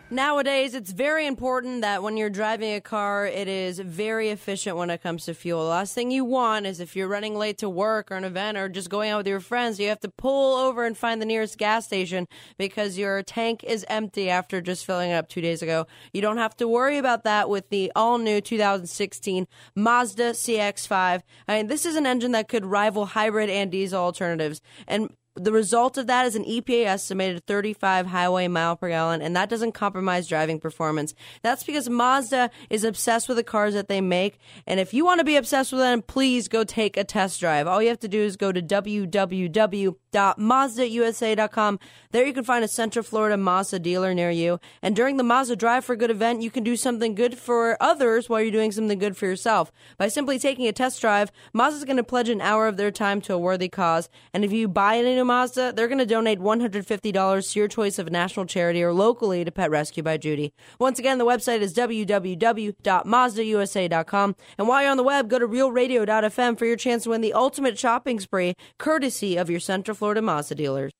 Nowadays, it's very important that when you're driving a car, it is very efficient when it comes to fuel. The last thing you want is if you're running late to work or an event or just going out with your friends, you have to pull over and find the nearest gas station because your tank is empty after just filling it up 2 days ago. You don't have to worry about that with the all-new 2016 Mazda CX-5. I mean, this is an engine that could rival hybrid and diesel alternatives. And the result of that is an EPA estimated 35 highway mile per gallon, and that doesn't compromise driving performance. That's because Mazda is obsessed with the cars that they make, and if you want to be obsessed with them, please go take a test drive. All you have to do is go to www.mazdausa.com. There you can find a Central Florida Mazda dealer near you, and during the Mazda Drive for Good event, you can do something good for others while you're doing something good for yourself. By simply taking a test drive, Mazda's going to pledge an hour of their time to a worthy cause, and if you buy any new Mazda, they're going to donate $150 to your choice of a national charity or locally to Pet Rescue by Judy. Once again, the website is www.mazdausa.com. And while you're on the web, go to realradio.fm for your chance to win the ultimate shopping spree, courtesy of your Central Florida Mazda dealers.